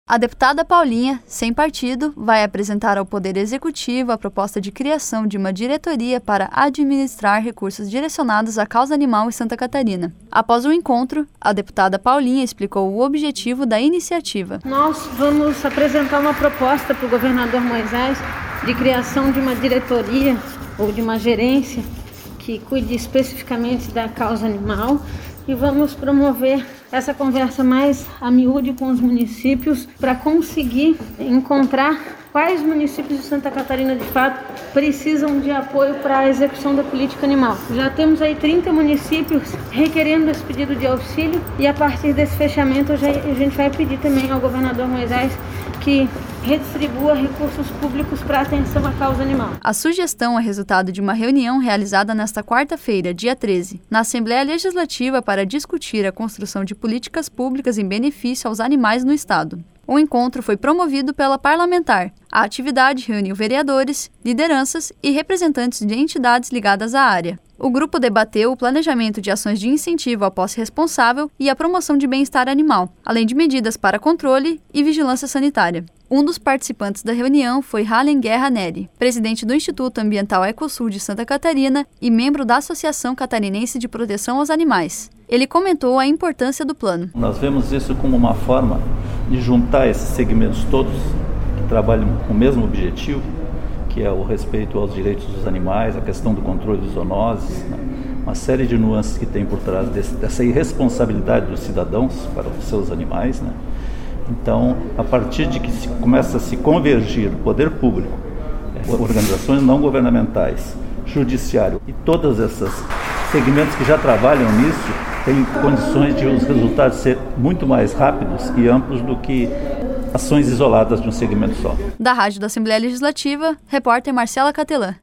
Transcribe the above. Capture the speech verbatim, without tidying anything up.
A deputada Paulinha, sem partido, vai apresentar ao Poder Executivo a proposta de criação de uma diretoria para administrar recursos direcionados à causa animal em Santa Catarina. Após o encontro, a deputada Paulinha explicou o objetivo da iniciativa. Nós vamos apresentar uma proposta para o governador Moisés de criação de uma diretoria ou de uma gerência que cuide especificamente da causa animal e vamos promover essa conversa mais a miúde com os municípios para conseguir encontrar quais municípios de Santa Catarina de fato precisam de apoio para a execução da política animal. Já temos aí trinta municípios requerendo esse pedido de auxílio e a partir desse fechamento a gente vai pedir também ao governador Moisés que redistribua recursos públicos para atenção à causa animal. A sugestão é resultado de uma reunião realizada nesta quarta-feira, dia treze, na Assembleia Legislativa para discutir a construção de políticas públicas em benefício aos animais no Estado. O encontro foi promovido pela parlamentar. A atividade reuniu vereadores, lideranças e representantes de entidades ligadas à área. O grupo debateu o planejamento de ações de incentivo à posse responsável e a promoção de bem-estar animal, além de medidas para controle e vigilância sanitária. Um dos participantes da reunião foi Halen Guerra Neri, presidente do Instituto Ambiental Ecosul de Santa Catarina e membro da Associação Catarinense de Proteção aos Animais. Ele comentou a importância do plano. Nós vemos isso como uma forma de juntar esses segmentos todos que trabalham com o mesmo objetivo, que é o respeito aos direitos dos animais, a questão do controle de zoonoses, né? Uma série de nuances que tem por trás desse, dessa irresponsabilidade dos cidadãos para os seus animais, né? Então, a partir de que se começa a se convergir o poder público, organizações não governamentais, judiciário e todos esses segmentos que já trabalham nisso, têm condições de os resultados ser muito mais rápidos e amplos do que ações isoladas de um segmento só. Da Rádio da Assembleia Legislativa, repórter Marcela Catelã.